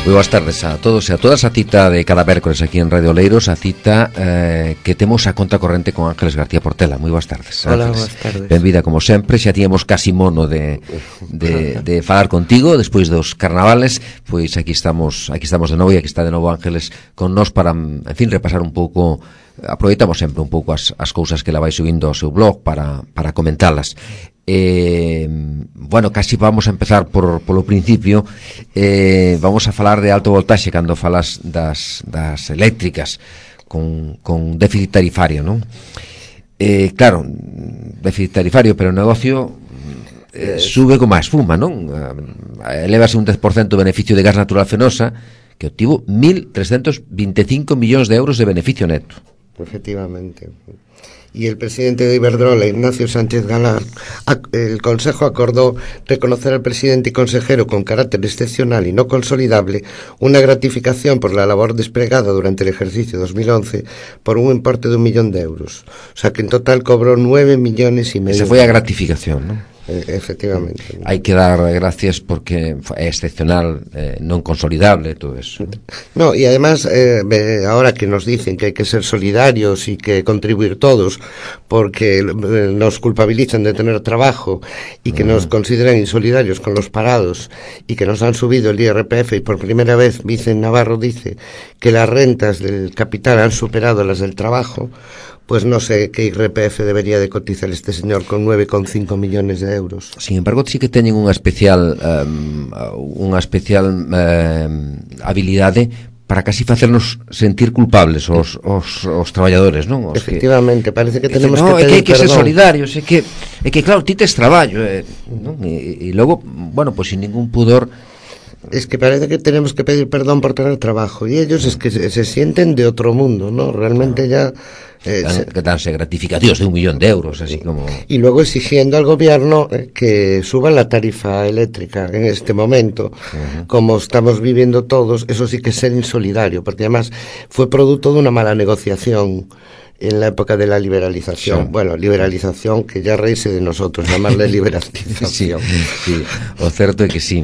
Moi boas tardes a todos e a todas. A cita de cada mércoles aquí en Radio Oleiros, a cita que temos a conta corrente con Ángeles García Portela. Moi boas tardes. Hola, Ángeles, boas tardes. Benvida como sempre. Xa tiñamos casi mono de falar contigo despois dos carnavales. Pois aquí estamos de novo, e aquí está de novo Ángeles con nós para, en fin, repasar un pouco. Aproveitamos sempre un pouco as cousas que la vai subindo ao seu blog para comentalas. Bueno, casi vamos a empezar polo principio. Vamos a falar de alto voltaxe cando falas das eléctricas con déficit tarifario, non? Claro, déficit tarifario, pero o negocio sube como a espuma, non? Elevase un 10% o beneficio de gas natural fenosa, que obtivo 1.325 millóns de euros de beneficio neto. Efectivamente. Y el presidente de Iberdrola, Ignacio Sánchez Galán, el Consejo acordó reconocer al presidente y consejero con carácter excepcional y no consolidable una gratificación por la labor desplegada durante el ejercicio 2011 por un importe de 1 millón de euros. O sea que en total cobró 9,5 millones. Esa foi a gratificación, non? Efectivamente. Hai que dar gracias porque é excepcional, non consolidable todo eso. No, y además ahora que nos dicen que hay que ser solidarios y que contribuir todos porque nos culpabilizan de tener trabajo y que nos consideran insolidarios con los parados y que nos han subido el IRPF, y por primera vez Vicente Navarro dice que las rentas del capital han superado las del trabajo. Pues no sé qué IRPF debería de cotizar este señor con 9,5 millones de euros. Sin embargo, sí que teñen unha especial habilidade para casi facernos sentir culpables os traballadores, non? Efectivamente, parece que tenemos que pedir hai que ser solidarios, é que claro, ti tes traballo, non? E logo, bueno, pues sin ningún pudor. Es que parece que tenemos que pedir perdón por tener trabajo, y ellos es que se sienten de otro mundo, ¿no? Realmente ya que danse gratificativos de 1 millón de euros, así como. Y luego exigiendo al gobierno que suba la tarifa eléctrica en este momento, como estamos viviendo todos. Eso sí que es ser insolidario, porque además fue producto de una mala negociación en la época de la liberalización. Sí. Bueno, liberalización que ya reíse de nosotros, llamarle liberalización. Sí, o certo é que sí.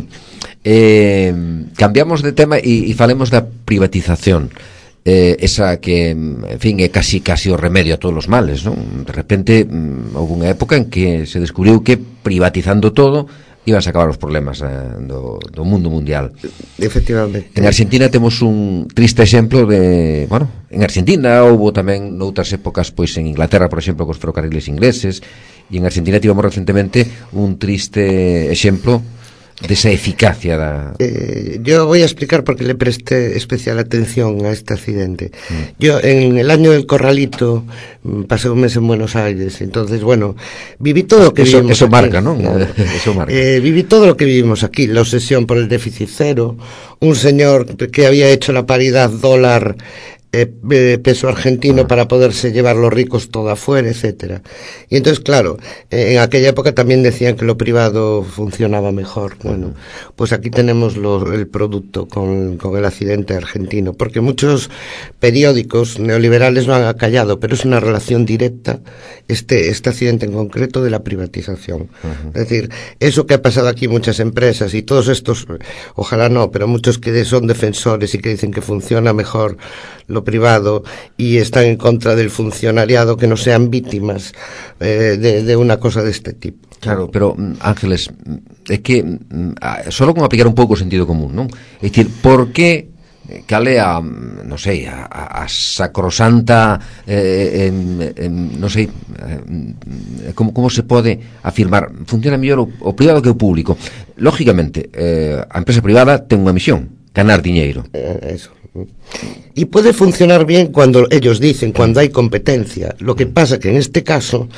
Cambiamos de tema e falemos da privatización. Esa que, en fin, é casi o remedio a todos os males, non? De repente, houve unha época en que se descubriu que privatizando todo ibas a acabar os problemas do mundo mundial. Efectivamente. En Argentina temos un triste exemplo de, bueno, en Argentina houve tamén noutras épocas, pois en Inglaterra, por exemplo, cos ferrocarriles ingleses, e en Argentina tivemos recentemente un triste exemplo desa eficacia da... Yo voy a explicar por qué le presté especial atención a este accidente. Yo en el año del Corralito pasé un mes en Buenos Aires, entonces bueno, viví todo lo que vivimos eso aquí. Marca, ¿no? Eso marca. Viví todo lo que vivimos aquí, la obsesión por el déficit cero, un señor que había hecho la paridad dólar peso argentino para poderse llevar los ricos todo afuera, etcétera. Y entonces, claro, en aquella época también decían que lo privado funcionaba mejor. Bueno, pues aquí tenemos el producto con el accidente argentino, porque muchos periódicos neoliberales lo han acallado, pero es una relación directa este accidente en concreto de la privatización. Es decir, eso que ha pasado aquí muchas empresas y todos estos, ojalá no, pero muchos que son defensores y que dicen que funciona mejor lo privado y están en contra del funcionariado, que no sean víctimas de una cosa de este tipo. Claro, pero Ángeles, é que solo con aplicar un pouco o sentido común, non? É dicir, por que cal é non sei, a sacrosanta non sei, como se pode afirmar funciona mellor o privado que o público? Lógicamente, a empresa privada ten unha misión, ganar diñeiro. Eso. Y puede funcionar bien cuando ellos dicen, cuando hay competencia. Lo que pasa que en este caso,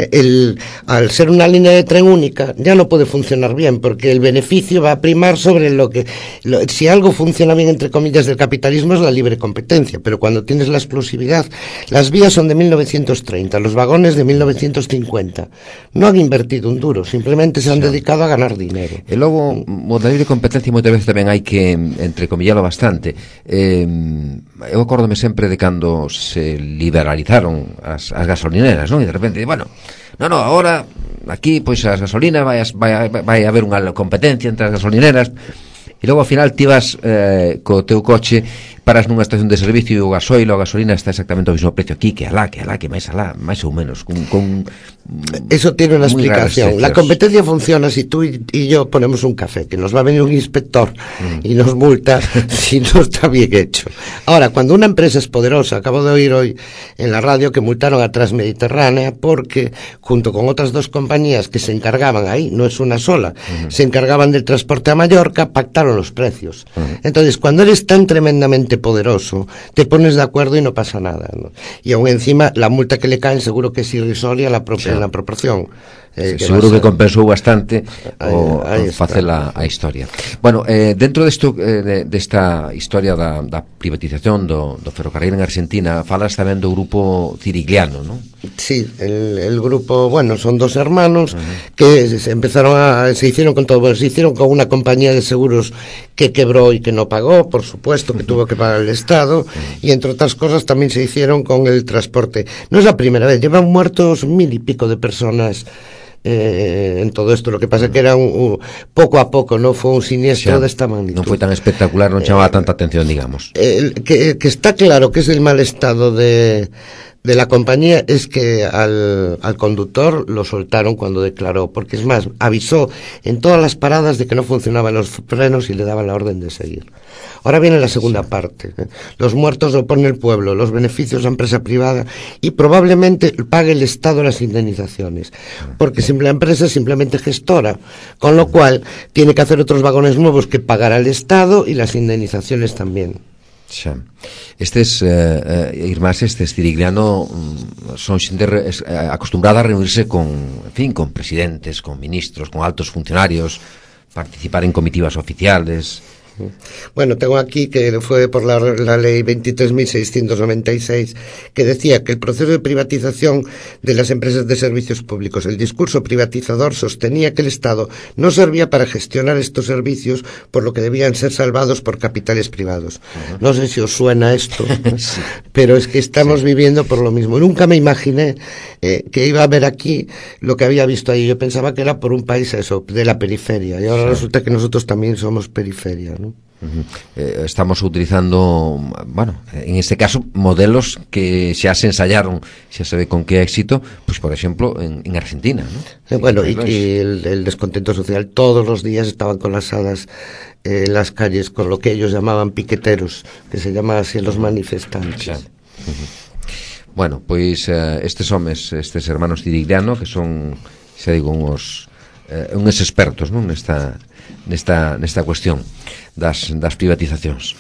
al ser una línea de tren única, ya no puede funcionar bien, porque el beneficio va a primar sobre si algo funciona bien, entre comillas, del capitalismo es la libre competencia, pero cuando tienes la explosividad, las vías son de 1930, los vagones de 1950. No han invertido un duro, simplemente se han dedicado a ganar dinero. E logo, o da libre competencia moitas veces tamén hai que entrecomillarlo bastante. Eu acórdome sempre de cando se liberalizaron as gasolineras, non? E de repente, bueno, agora aquí pois as gasolinas vai haber unha competencia entre as gasolineras. E logo ao final ti vas co teu coche, paras nunha estación de servicio e o gasoil ou a gasolina está exactamente ao mesmo precio aquí que alá, máis alá, máis ou menos con eso tiene una explicación. La competencia funciona si tú y yo ponemos un café, que nos va a venir un inspector y nos multa si no está bien hecho. Ahora, cuando una empresa es poderosa, acabo de oír hoy en la radio que multaron a Transmediterránea porque junto con otras dos compañías que se encargaban ahí, no es una sola, se encargaban del transporte a Mallorca, pactaron los precios. Entonces, cuando eres tan tremendamente poderoso, te pones de acuerdo y no pasa nada, ¿no? Y aún encima la multa que le caen seguro que es irrisoria en la proporción. Seguro que compensou bastante o facer a historia. Bueno, dentro desta historia da privatización do ferrocarril en Argentina, falas tamén do grupo Cirigliano, ¿no? Sí, el grupo, bueno, son dos hermanos que se hicieron con todo, bueno, se hicieron con una compañía de seguros que quebró y que no pagó, por supuesto, que tuvo que pagar el Estado, y entre otras cosas también se hicieron con el transporte. No es la primera vez, llevan muertos 1000 y pico de personas en todo esto. Lo que pasa que era poco a poco, no fue un siniestro de esta magnitud. Non foi tan espectacular, non chamaba tanta atención, digamos. Que está claro que es el mal estado de la compañía es que al conductor lo soltaron cuando declaró, porque es más, avisó en todas las paradas de que no funcionaban los frenos y le daban la orden de seguir. Ahora viene la segunda parte. Los muertos lo pone el pueblo, los beneficios a empresa privada, y probablemente pague el Estado las indemnizaciones, porque la empresa es simplemente gestora, con lo cual tiene que hacer otros vagones nuevos que pagará el Estado y las indemnizaciones también. Xa. Estes irmáns, Cirigliano, son xente acostumbrada a reunirse con presidentes, con ministros, con altos funcionarios, participar en comitivas oficiales. Bueno, tengo aquí que fue por la ley 23.696 que decía que el proceso de privatización de las empresas de servicios públicos, el discurso privatizador sostenía que el Estado no servía para gestionar estos servicios, por lo que debían ser salvados por capitales privados. No sé si os suena esto, sí, pero es que estamos viviendo por lo mismo. Nunca me imaginé que iba a ver aquí lo que había visto ahí. Yo pensaba que era por un país de la periferia, y ahora resulta que nosotros también somos periferia, ¿no? Estamos utilizando, bueno, en este caso modelos que xa se ensayaron, xa se ve con que éxito, pues por exemplo en Argentina, ¿no? Bueno, y el descontento social, todos los días estaban colasadas en las calles con lo que ellos llamaban piqueteros, que se llama así los manifestantes. Bueno, pois estes homes, estes hermanos Cirigliano, que son, xa digo, uns expertos, non, nesta cuestión das privatizacións.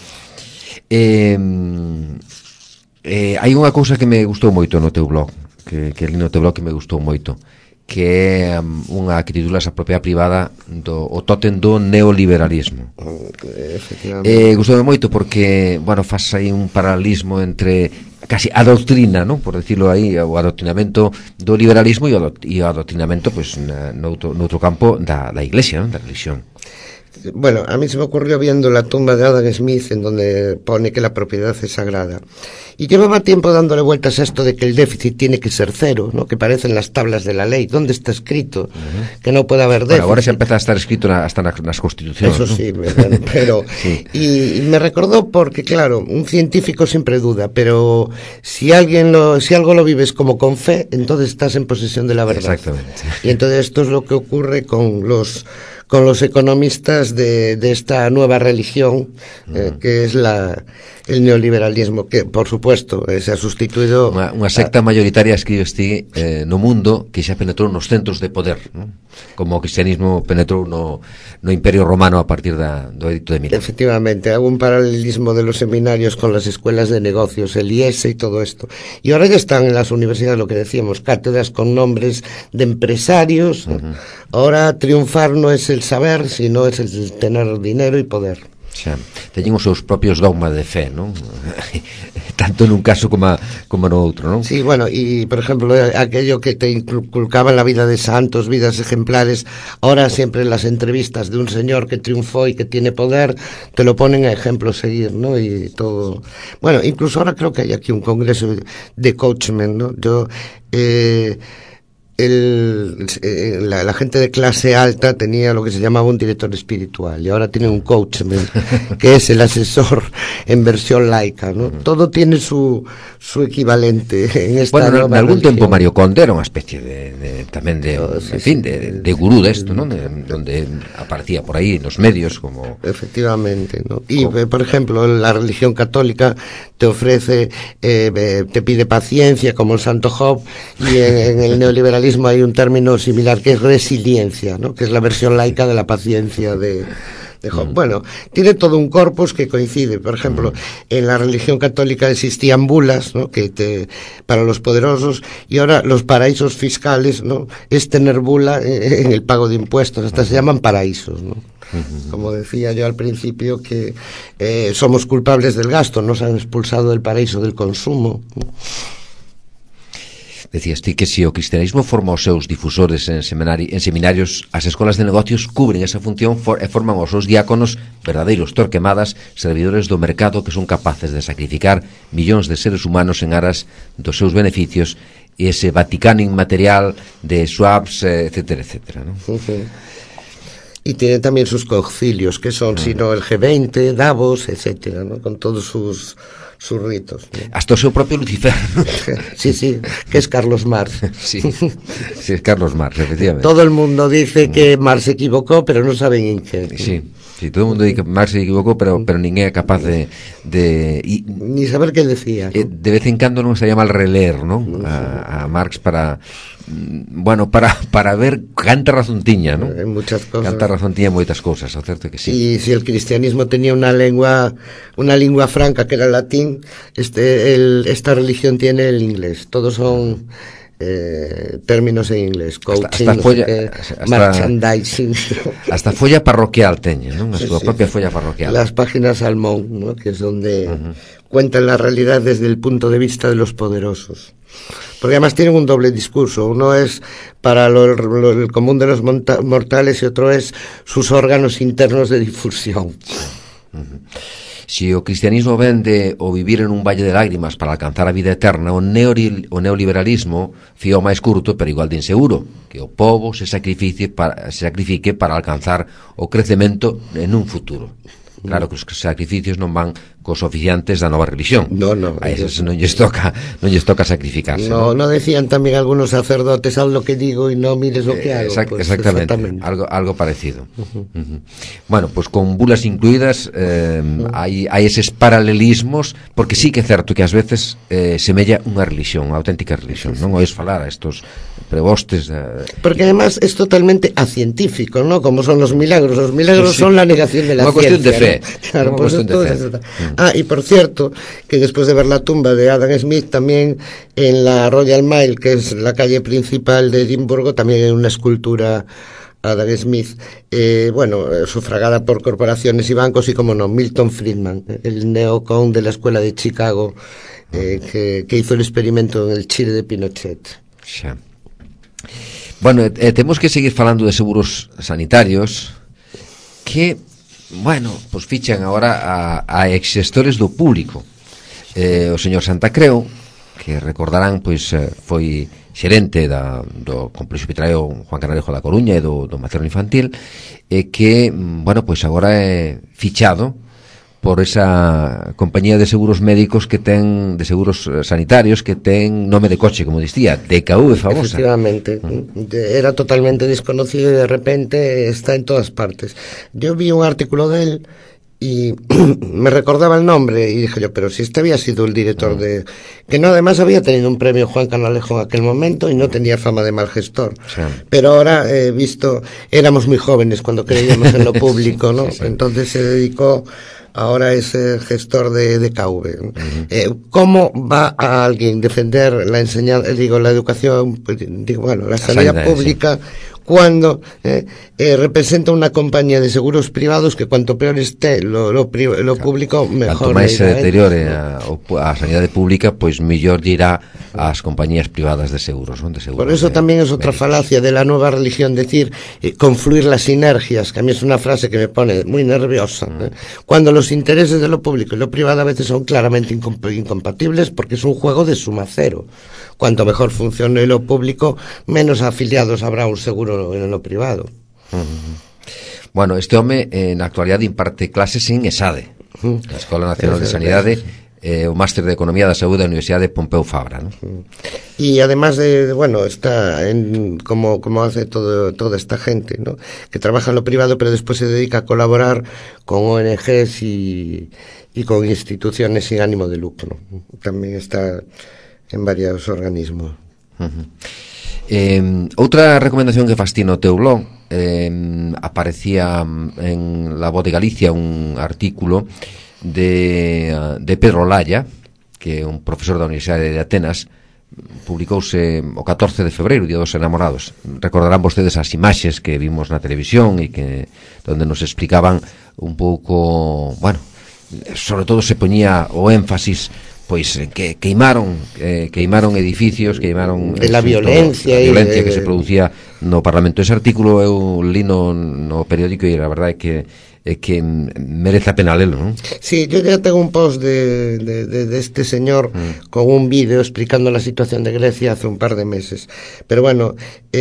Hai unha cousa que me gustou moito no teu blog, que ali no teu blog que me gustou moito, que é unha que titulas A propiedade privada o tótem do neoliberalismo. Gustoume moito porque, bueno, faz aí un paralelismo entre casi a doutrina, ¿no?, por decirlo aí, o adoctrinamento do liberalismo e o adoctrinamento, pues, noutro campo da Iglesia, ¿no?, da religión. Bueno, a mí se me ocurrió viendo la tumba de Adam Smith, en donde pone que la propiedad es sagrada. Y llevaba tiempo dándole vueltas a esto de que el déficit tiene que ser cero, ¿no?, que parecen las tablas de la ley. ¿Dónde está escrito que no puede haber déficit? Bueno, agora xa empeza a estar escrito hasta nas constitucións. Eso sí, ¿no? Pero sí. Y me recordó porque, claro, un científico siempre duda, pero si algo lo vives como con fe, entonces estás en posesión de la verdad. Exactamente. Y entonces esto es lo que ocurre con los economistas de esta nueva religión, que es el neoliberalismo, que por supuesto se ha sustituido unha secta mayoritaria, escribes ti, no mundo, que xa penetrou nos centros de poder, ¿no?, como o cristianismo penetrou no Imperio Romano a partir do Edicto de Milán. Efectivamente, hago un paralelismo de los seminarios con las escuelas de negocios, el IES y todo esto. Y ahora ya están en las universidades, lo que decíamos, cátedras con nombres de empresarios. Ahora triunfar no es el saber, sino es el tener dinero y poder. Xa, teñen os seus propios dogmas de fe, non? Tanto nun caso como no outro, non? Sí, bueno, y por ejemplo, aquello que te inculcaban la vida de santos, vidas ejemplares, ahora siempre en las entrevistas de un señor que triunfó y que tiene poder, te lo ponen a ejemplo seguir, ¿no? Y todo. Bueno, incluso ahora creo que hay aquí un congreso de coachmen, ¿no? la gente de clase alta tenía lo que se llamaba un director espiritual y ahora tiene un coach que es el asesor en versión laica, ¿no? Todo tiene su equivalente en esta bueno, en algún religión. tempo Mario Conde era unha especie tamén de gurú desto, ¿no? Donde aparecía por aí nos medios como... Efectivamente, ¿no? Y por ejemplo la religión católica te ofrece te pide paciencia como el Santo Job, y en el neoliberalismo hay un término similar que es resiliencia, ¿no? Que es la versión laica de la paciencia de Job. Bueno, tiene todo un corpus que coincide. Por ejemplo, en la religión católica existían bulas, ¿no? Para los poderosos, y ahora los paraísos fiscales, ¿no? Es tener bula en el pago de impuestos, hasta se llaman paraísos, ¿no? Como decía yo al principio, que somos culpables del gasto, nos han expulsado del paraíso del consumo. Decías ti que se o cristianismo forma os seus difusores en seminarios, as escolas de negocios cubren esa función e forman os seus diáconos verdadeiros torquemadas, servidores do mercado que son capaces de sacrificar millóns de seres humanos en aras dos seus beneficios e ese Vaticano inmaterial de Schwabs, etcétera, etcétera, ¿no? Y tiene también sus concilios, que son, sino el G20, Davos, etcétera, ¿no? Con todos sus ritos, ¿no? Hasta o seu propio Lucifer, ¿no? Sí, que es Carlos Marx. Sí, es Carlos Marx, efectivamente. Todo el mundo dice que Marx se equivocó, pero no saben en qué. Sí, todo el mundo dice que Marx se equivocó, pero ninguén é capaz ni saber qué decía, ¿no? De vez en cando non se llama al releer, ¿no? A Marx para ver canta razón tiña, ¿no? En muchas cosas. Canta razón tiña moitas cousas, o certo é que sí. Y si el cristianismo tenía una lengua franca que era el latín, esta religión tiene el inglés. Todos son términos en inglés, coaching, merchandising. Hasta folla parroquial teña, ¿no? A súa propia folla parroquial. Las páginas Salmón, ¿no? Que es donde cuentan la realidad desde el punto de vista de los poderosos. Porque además tienen un doble discurso. Uno es para el común de los mortales y otro es sus órganos internos de difusión. Si o cristianismo vende o vivir en un valle de lágrimas para alcanzar a vida eterna, o neoliberalismo fía o máis curto, pero igual de inseguro, que o povo se sacrifique para alcanzar o crecemento en un futuro. Claro que os sacrificios non van cos oficiantes da nova religión. No. A eses non lles toca sacrificarse. No decían tamén algunos sacerdotes, haz lo que digo y no mires lo que hago. Exactamente. Algo parecido. Bueno, pues con bulas incluídas hai eses paralelismos, porque sí que é certo que ás veces semella unha religión, unha auténtica religión. Non oes falar a estos prebostes porque además es totalmente acientífico, ¿no? Como son los milagros. Los milagros son la negación de la ciencia. Una cuestión de fe. ¿no? Claro, pues cuestión de fe. Y por cierto, que después de ver la tumba de Adam Smith, también en la Royal Mile, que es la calle principal de Edimburgo, también hay una escultura Adam Smith, sufragada por corporaciones y bancos, y como no, Milton Friedman, el neocon de la escuela de Chicago, que hizo el experimento en el Chile de Pinochet. Xa. Bueno, temos que seguir falando de seguros sanitarios que, pues fichan agora a exxestores do público. O señor Santa Creu, que recordarán, pois foi xerente do complexo hospitalario Juan Canarejo da Coruña e do materno infantil, que, pois agora é fichado por esa compañía de seguros médicos de seguros sanitarios que ten nome de coche, como dicía, DKV famosa. Efectivamente, era totalmente desconocido y de repente está en todas partes. Yo vi un artículo de él y me recordaba el nombre y dije yo, pero si este había sido el director de... que no, además había tenido un premio Juan Canalejo en aquel momento y no tenía fama de mal gestor. Sí. Pero ahora he visto, éramos muy jóvenes cuando creíamos en lo público, ¿no? Sí. Entonces se dedicó... Ahora es gestor de DKV. ¿Cómo va a alguien defender la enseñanza, la educación, la sanidad pública, cuando representa una compañía de seguros privados que cuanto peor esté lo público, mejor? Cuanto máis se deteriore a sanidade pública, pois mellor irá ás compañías privadas de seguros, ¿no? Por eso también es otra falacia de la nueva religión, decir confluir las sinergias, que a mí es una frase que me pone muy nerviosa. Cuando los los intereses de lo público y lo privado a veces son claramente incompatibles porque es un juego de suma cero. Cuanto mejor funcione lo público, menos afiliados habrá un seguro en lo privado. Bueno, este home na actualidade imparte clases en ESADE, a Escola Nacional de Sanidade, o Máster de Economía da Saúde da Universidade de Pompeu Fabra, ¿no? Y además de, bueno, está como hace toda esta gente, ¿no? Que trabaja en lo privado pero después se dedica a colaborar con ONGs y con instituciones sin ánimo de lucro. También está en varios organismos. Outra recomendación que fascina o teu blog, aparecía en La Voz de Galicia un artículo de Pedro Laya, que é un profesor da Universidade de Atenas. Publicouse o 14 de febreiro, Día dos Enamorados. Recordarán vostedes as imaxes que vimos na televisión e que donde nos explicaban un pouco, bueno, sobre todo se poñía o énfasis pois que queimaron edificios, queimaron la violencia que se producía no Parlamento. Ese artículo eu li no periódico e a verdade é que merece a pena lelo, ¿no? Sí, yo ya tengo un post de este señor con un vídeo explicando la situación de Grecia hace un par de meses. Pero bueno,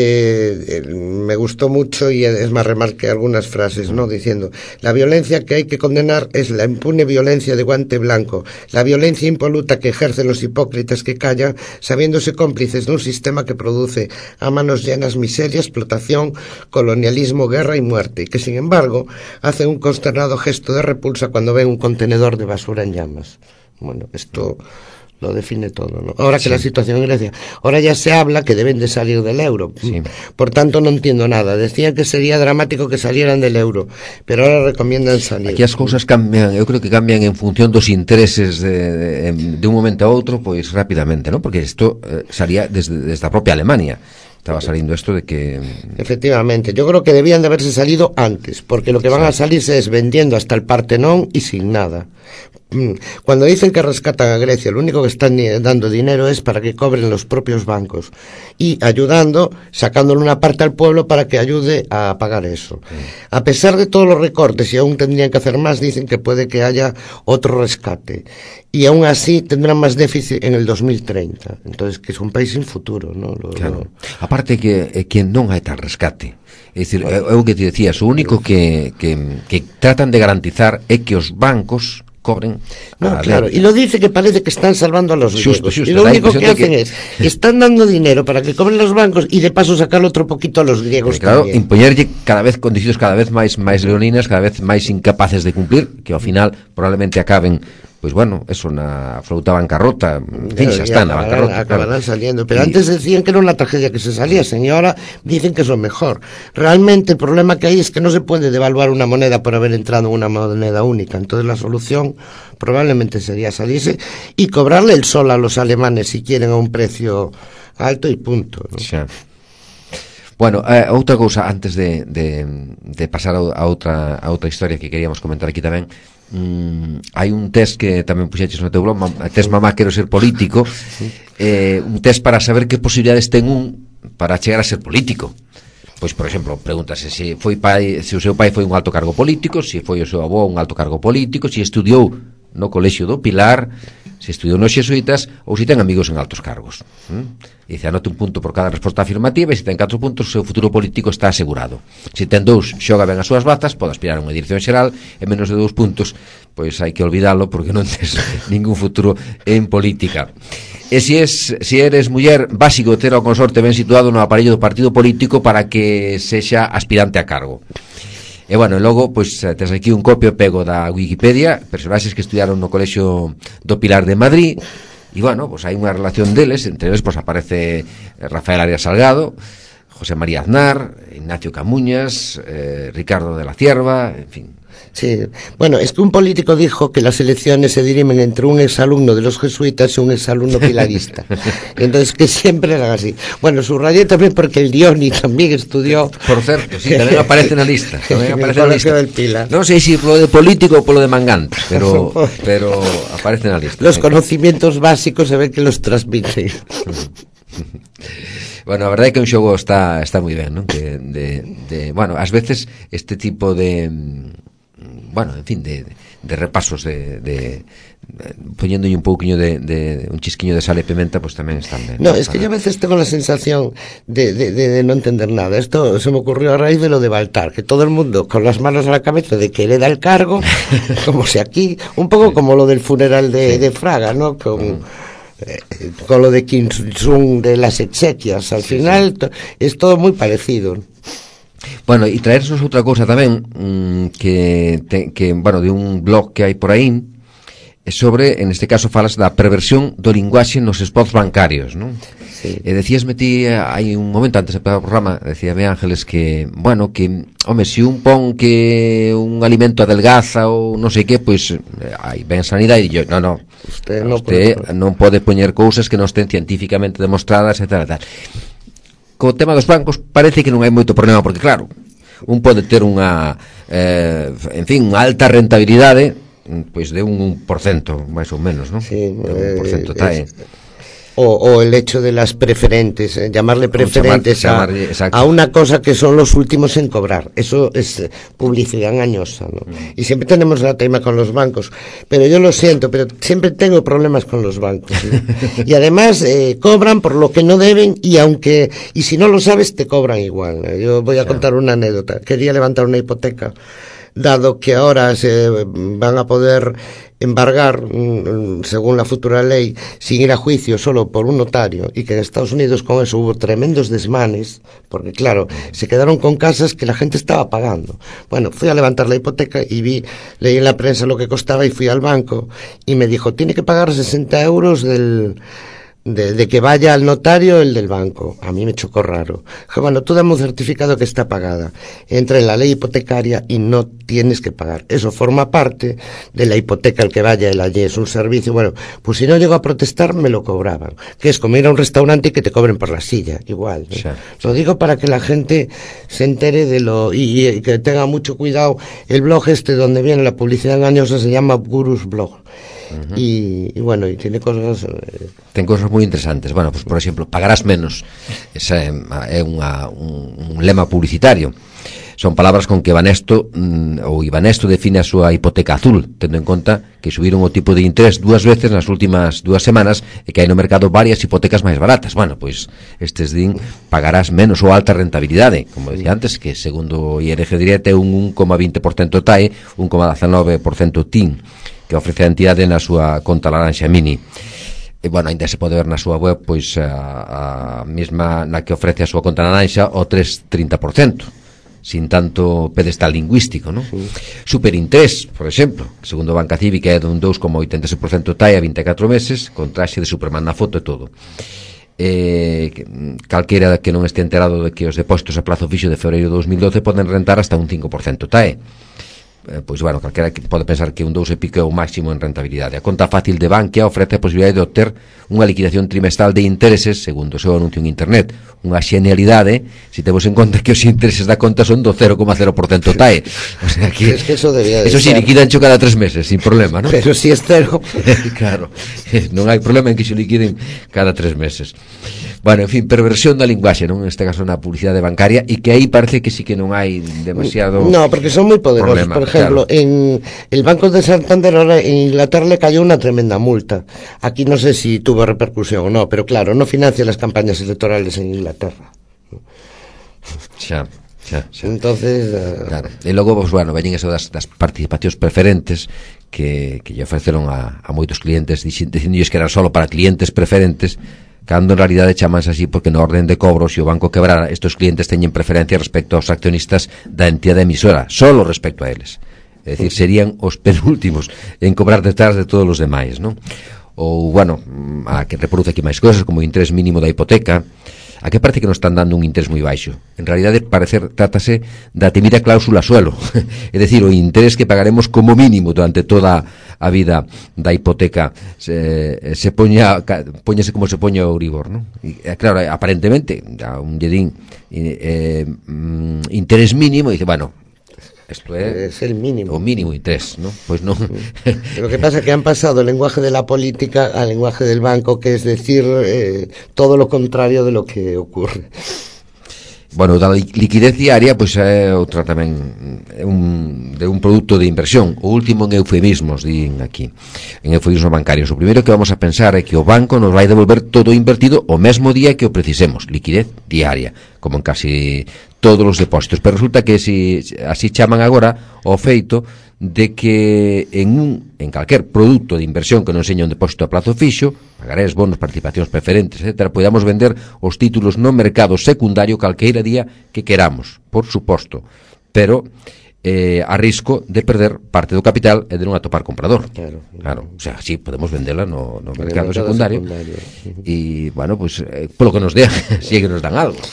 me gustó mucho y es más, remarqué algunas frases, ¿no? Diciendo, la violencia que hay que condenar es la impune violencia de guante blanco, la violencia impoluta que ejercen los hipócritas que callan, sabiéndose cómplices de un sistema que produce a manos llenas miseria, explotación, colonialismo, guerra y muerte, y que sin embargo hacen un consternado gesto de repulsa cuando ven un contenedor de basura en llamas. Bueno, esto lo define todo, ¿no? Ahora que la situación en Grecia, ahora ya se habla que deben de salir del euro. Sí. Por tanto, no entiendo nada. Decían que sería dramático que salieran del euro, pero ahora recomiendan salir. Aquí as cousas cambian, eu creo que cambian en función dos intereses de un momento a outro, pois rapidamente, ¿no? Porque isto salía desde a propia Alemania. Estaba saliendo esto de que... Efectivamente, yo creo que debían de haberse salido antes, porque lo que van a salirse es vendiendo hasta el Partenón y sin nada. Cuando dicen que rescatan a Grecia, lo único que están dando dinero es para que cobren los propios bancos y ayudando, sacándole una parte al pueblo para que ayude a pagar eso. A pesar de todos los recortes, y aún tendrían que hacer más, dicen que puede que haya otro rescate. Y aún así tendrán más déficit en el 2030. Entonces, que es un país sin futuro, ¿no? Claro. Aparte que non hai tal rescate. É dicir, é o que te decías, o único que tratan de garantizar é que os bancos cobren. No, claro, y lo dice que parece que están salvando a los griegos. Y lo único que hacen es, están dando dinero para que cobren los bancos y de paso sacar otro poquito a los griegos. Claro, también. Impoñerlle cada vez condicións cada vez máis leoninas, cada vez máis incapaces de cumplir, que ao final probablemente acaben, pues bueno, eso, na absoluta bancarrota, en fin, xa está na bancarrota. Acabarán saliendo, pero antes decían que era una tragedia que se saliesen y ahora dicen que es lo mejor. Realmente el problema que hay es que no se puede devaluar una moneda por haber entrado en una moneda única, entonces la solución probablemente sería salirse y cobrarle el sol a los alemanes si quieren a un precio alto y punto, ¿no? Sí. Bueno, outra cousa antes de pasar a outra historia que queríamos comentar aquí tamén. Hai un test que tamén puxeches no teu blog, test Mamá quero ser político, un test para saber que posibilidades ten para chegar a ser político. Pois, por exemplo, pregúntase se o seu pai foi un alto cargo político, se foi o seu avó un alto cargo político, se estudiou no Colexio do Pilar, se estudiou nos xesuítas ou se ten amigos en altos cargos. E dice, anote un punto por cada resposta afirmativa e se ten 4 puntos o seu futuro político está asegurado. Se ten 2, xoga ben as súas bazas, pode aspirar a unha dirección xeral, e menos de 2 puntos pois hai que olvidalo porque non tes ningún futuro en política. E se eres muller, básico ter o consorte ben situado no aparello do partido político para que sexa aspirante a cargo. E bueno, logo, pois, tes aquí un copio pego da Wikipedia, personaxes que estudiaron no Colexio do Pilar de Madrid, e bueno, pois hai unha relación deles, entre eles, pois, aparece Rafael Arias Salgado, José María Aznar, Ignacio Camuñas, Ricardo de la Cierva, en fin. Sí, bueno, es que un político dijo que las elecciones se dirimen entre un exalumno de los jesuitas y un exalumno pilarista. Entonces, que siempre eran así. Bueno, subrayé también porque el Dioni también estudió... Por cierto, sí, tamén aparece na lista. Tamén aparece na lista. Del Pilar. Non sei se polo de político ou polo de mangante, pero aparece na lista. Los conocimientos básicos se ve que los transmiten. Bueno, a verdade é que un xogo está moi ben, non? Bueno, ás veces este tipo de... bueno, en fin, de repasos de poñéndolle un pouquiño de un chisquiño de sal e pimenta, pues tamén están ben. No, es que yo a veces tengo la sensación de no entender nada. Esto se me ocurrió a raíz de lo de Baltar, que todo el mundo con las manos a la cabeza de que le da el cargo, como si aquí, un poco como lo del funeral de Fraga, ¿no? Con lo de Kim Il-sung de las exequias, al final es todo muy parecido. Bueno, e traernos outra cousa tamén que bueno, de un blog que hai por aí sobre, en este caso falas da perversión do linguaxe nos spots bancarios, non? Sí. E decíasme ti hai un momento antes de empezar o programa, decíame Ángeles que, bueno, que home, se un pon que un alimento adelgaza ou non sei que, pois hai ben sanidade, e yo, non, usted non pode poñer cousas que non estén científicamente demostradas, etc. Co tema dos bancos parece que non hai moito problema, porque claro, un pode ter unha en fin, unha alta rentabilidade, pois de un 1%, máis ou menos, non? Sí, un 1% tae. O el hecho de las preferentes, llamarle preferentes a una cosa que son los últimos en cobrar. Eso es publicidad engañosa, ¿no? Y siempre tenemos la tema con los bancos, pero yo lo siento, pero siempre tengo problemas con los bancos, ¿no? Y además cobran por lo que no deben, y si no lo sabes te cobran igual. Yo voy a contar una anécdota. Quería levantar una hipoteca, dado que ahora se van a poder embargar, según la futura ley, sin ir a juicio, solo por un notario, y que en Estados Unidos con eso hubo tremendos desmanes, porque claro, se quedaron con casas que la gente estaba pagando. Bueno, fui a levantar la hipoteca y leí en la prensa lo que costaba, y fui al banco y me dijo, tiene que pagar 60 euros de que vaya al notario el del banco. A mí me chocó raro. Dije, bueno, tú dame un certificado que está pagada. Entra en la ley hipotecaria y no tienes que pagar. Eso forma parte de la hipoteca, el que vaya el allí, es un servicio. Bueno, pues si no llego a protestar, me lo cobraban. Que es como ir a un restaurante y que te cobren por la silla, igual, ¿no? Sí. Lo digo para que la gente se entere de y que tenga mucho cuidado. El blog donde viene la publicidad engañosa se llama Gurus Blog. Y bueno, y tiene cosas ten cosas moi interesantes. Bueno, pues por exemplo, pagarás menos. Esa é un lema publicitario. Son palabras con que Banesto ou Ibanesto define a súa hipoteca azul, tendo en conta que subiron o tipo de interés 2 veces nas últimas 2 semanas e que hai no mercado varias hipotecas máis baratas. Bueno, pois estes din pagarás menos ou alta rentabilidade, como decía antes, que segundo o IRG Direct é un 1,20% TAE, 1,19% TIN, que ofrece a entidade na súa conta laranxa mini. E, bueno, ainda se pode ver na súa web, pois a mesma na que ofrece a súa conta laranxa o 3,30%, sin tanto pedestal lingüístico, non? Sí. Superinterés, por exemplo, segundo Banca Cívica é dun 2,86% TAE a 24 meses, con traxe de Superman na foto e todo. Calquera que non este enterado de que os depósitos a plazo fixo de febreiro de 2012 poden rentar hasta un 5% TAE. Pois, bueno, calquera que pode pensar que un 2 e pico é o máximo en rentabilidade. A conta fácil de Bankia ofrece a posibilidade de obter unha liquidación trimestral de intereses, segundo o seu anuncio en internet. Unha xenialidade, se temos en conta que os intereses da conta son do 0,0% TAE. O sea que es que eso debía de eso sí, liquidan cada 3 meses, sin problema, ¿no? Pero si es cero. Claro, non hai problema en que se liquiden cada 3 meses. Bueno, en fin, perversión da linguaxe, non? Neste caso na publicidade bancaria, e que aí parece que sí que non hai demasiado. No, porque son moi poderosos. Problema, por ejemplo, claro. En el Banco de Santander ahora en Inglaterra le cayó una tremenda multa. Aquí no sé si tuvo repercusión o no, pero claro, no financia las campañas electorales en Inglaterra. Xa. Entonces claro. E logo, pues, bueno, veñen eso das participacións preferentes que lle ofreceron a moitos clientes, dicindolles que eran solo para clientes preferentes, cando en realidade chamanse así porque no orden de cobro, se o banco quebrara, estos clientes teñen preferencia respecto aos accionistas da entidade emisora, solo respecto a eles. É dicir, serían os penúltimos en cobrar detrás de todos os demais, non? Ou, bueno, a que reproduce aquí máis cousas, como o interés mínimo da hipoteca. A que parece que nos están dando un interés moi baixo. En realidade, trátase da temida cláusula suelo. É dicir, o interés que pagaremos como mínimo durante toda a vida da hipoteca se poñese como se poña o Euribor, non? E, claro, aparentemente, un lledín interés mínimo, e dice, bueno, esto es el mínimo. O mínimo interés, ¿no? Pues no. Lo que pasa es que han pasado el lenguaje de la política al lenguaje del banco, que es decir todo lo contrario de lo que ocurre. Bueno, da liquidez diaria, pois é outra tamén de un produto de inversión. O último en eufemismos, din aquí, en eufemismos bancarios. O primeiro que vamos a pensar é que o banco nos vai devolver todo o invertido o mesmo día que o precisemos, liquidez diaria, como en casi todos os depósitos. Pero resulta que así chaman agora o feito de que en calquer produto de inversión que non seña un depósito a plazo fixo, pagarés, bonos, participacións preferentes, etc., podamos vender os títulos no mercado secundario calqueira día que queramos, por suposto, pero a risco de perder parte do capital e de non atopar comprador. Claro, o sea, sí, podemos vendela no mercado secundario. E, bueno, pues, polo que nos dean, si é que nos dan algo.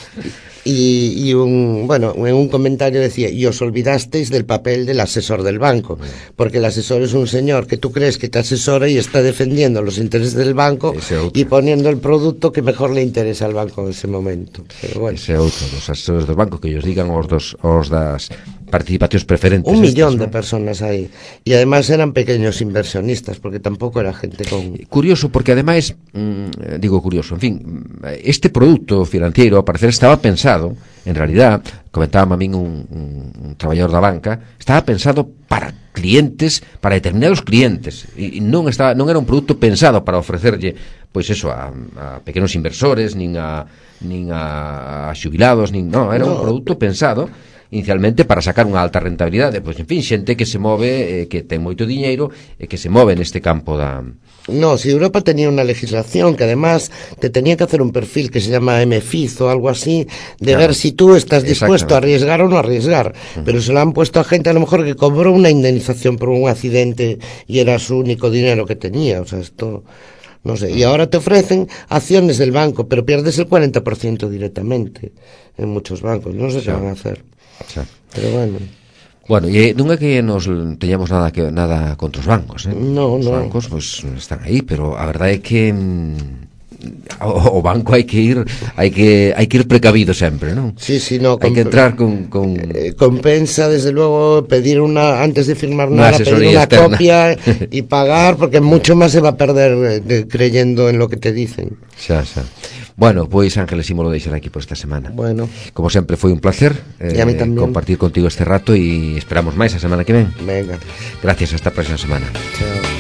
Y en un comentario decía, y os olvidasteis del papel del asesor del banco, porque el asesor es un señor que tú crees que te asesora y está defendiendo los intereses del banco y poniendo el producto que mejor le interesa al banco en ese momento. Pero bueno. Ese outro dos asesores del banco que ellos digan os das participacións preferentes. 1 millón de personas aí. E además eran pequeños inversionistas, porque tampouco era gente con... Curioso, porque ademais, digo curioso, en fin, este produto financiero, ao parecer, estaba pensado, en realidad, comentaba a min un traballador da banca, estaba pensado para clientes, para determinados clientes, e non era un produto pensado para ofrecerlle, pois eso, a pequenos inversores, nin a xubilados, era un produto pensado inicialmente para sacar unha alta rentabilidade, pois en fin, xente que se move, que ten moito diñeiro e que se move neste campo da... No, si Europa tenía una legislación que además te tenía que hacer un perfil que se llama MFIZ o algo así, de ver si tú estás dispuesto a arriesgar o no arriesgar, pero se lo han puesto a gente a lo mejor que cobró una indemnización por un accidente y era su único dinero que tenía, o sea, esto... No sé, y ahora te ofrecen acciones del banco, pero pierdes el 40% directamente en muchos bancos, no sé qué van a hacer. Pero bueno, e non é que nos teñamos nada contra os bancos, No, os bancos pues están aí, pero a verdade é que o banco hai que ir precavido sempre, non? Sí, no, hai que entrar con compensa desde luego pedir antes de firmar nada, pedir una externa. Copia y pagar, porque mucho más se va a perder creyendo en lo que te dicen. Xa. Bueno, pois Ángeles, imolo deixar aquí por esta semana. Bueno. Como sempre foi un placer a mí tamén compartir contigo este rato e esperamos máis a semana que ven. Venga. Gracias, hasta a próxima semana. Chao.